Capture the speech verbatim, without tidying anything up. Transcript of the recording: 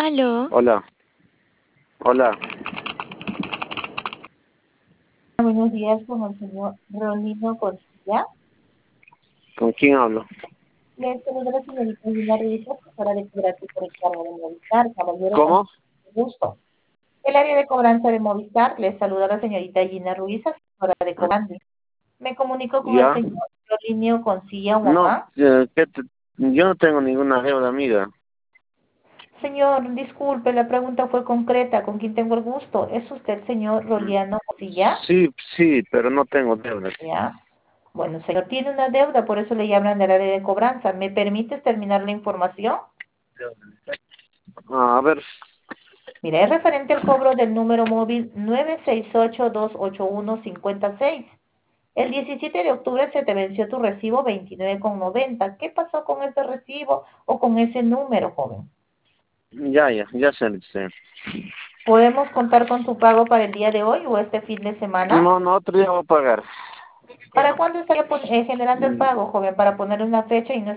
Aló. Hola. Hola. Buenos días con el señor Rolino Cortilla. ¿Con quién hablo? Le saluda la señorita Gina Ruiz, asesora de cobranza por el cargo de Movistar. Caballero, con ¿Cómo? gusto. El área de cobranza de Movistar, le saluda la señorita Gina Ruiz, asesora de cobranza. Me comunico con el ¿Ya? señor Rolino Concilla No, Huamán. eh, ¿qué te- yo no tengo ninguna deuda, amiga. Señor, disculpe, la pregunta fue concreta. ¿Con quién tengo el gusto? ¿Es usted, señor Roliano Concilla? Sí, sí, pero no tengo deuda. Ya. Bueno, señor, tiene una deuda, por eso le llaman del área de cobranza. ¿Me permite terminar la información? Ah, a ver, Mira, es referente al cobro del número móvil nueve seis ocho, dos ocho uno, cinco seis. El diecisiete de octubre se te venció tu recibo veintinueve con noventa. ¿Qué pasó con ese recibo o con ese número, joven? ya, ya, ya sé. sé. ¿Podemos contar con tu pago para el día de hoy o este fin de semana? No, no, otro día voy a pagar. ¿Para cuándo estaría pon- eh, generando el Mm, pago, joven? Para poner una fecha y no